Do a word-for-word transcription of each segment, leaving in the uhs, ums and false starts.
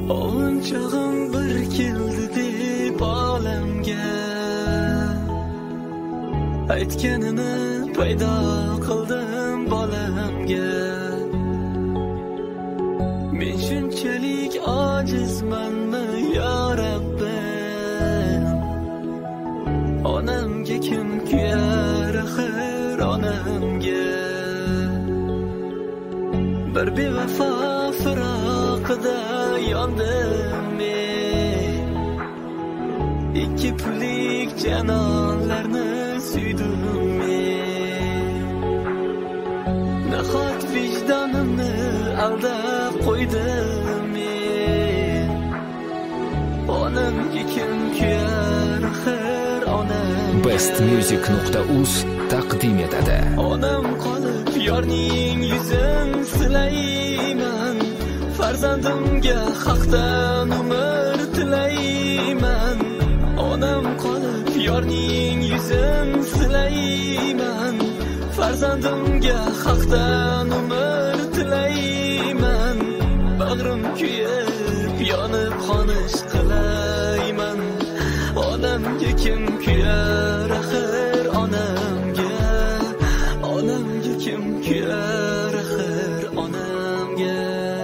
Ovunchog'im bir keldi deb olamga, aytganini paydo qildim bolamga. Men shunchalik ojizmanmi yo Rabbim, onamga kim kuyar axir onamga. Bir bevafo firoqida yondim men, ikki pullik janonlarni suydim men. Nahot vijdonimni aldab qo'ydim men, onamga kim kuyar axir onamga. best music nuqta uz taqdim etadi. Onam qolib yorning yuzin silayman, farzandimga haqdan umr tilayman. Onam qolib yorning yuzin silayman, farzandimga haqdan umr tilayman. Bag'rim kuyib yonib xonish qilayman, onamga kim kuyar axir onamga. Onamga kim kuyar axir onamga.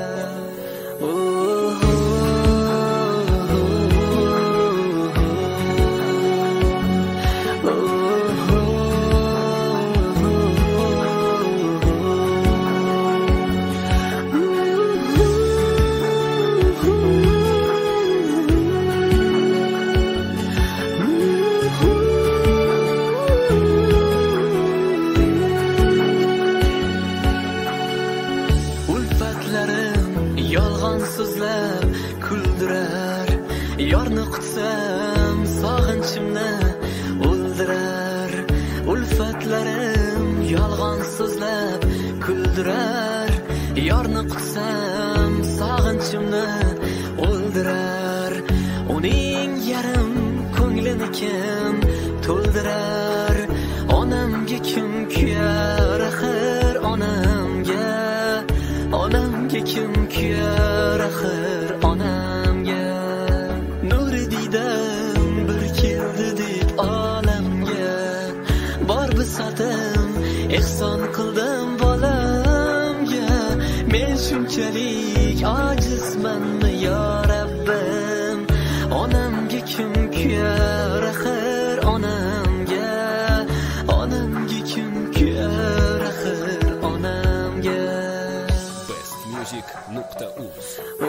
Yolg'on so'zlab kuldirar, yorni qutsam sog'inchimni o'ldirar. Ulfatlarim yolg'on so'zlab kuldirar, yorni qutsam sog'inchimni o'ldirar. Uning yarim ko'nglini kim to'ldirar, onamga kim kuyar axir onamga. Onamga kim kuyar axir onamga. Nuri diydam bir keldi deb olamga, bor bisotim ehson qildim bolamga. Men shunchalik ojizmanmi yo Rabbim, onamga kim kuyar axir onamga. Onamga kim kuyar axir onamga. best music nuqta uz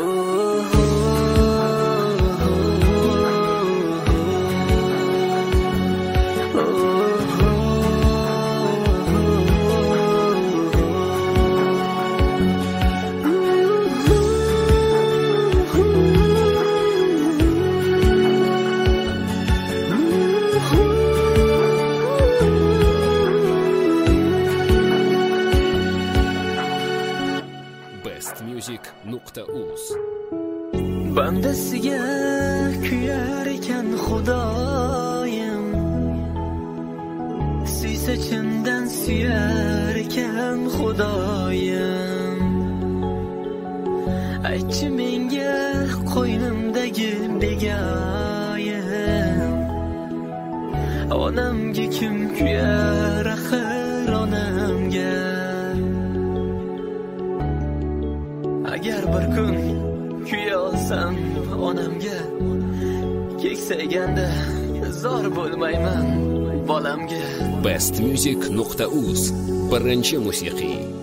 best music nuqta uz. Bandasiga kuyar ekan Xudoyim, suysa chindan suyar ekan Xudoyim. Aytchi menga qo'ynimdagi begoyim, onamga kim kuyar axir onamga. Agar bir kun kuya olsam onamga, keksayganda zor bo'lmayman bolamga. best music nuqta uz birinchi musiqiy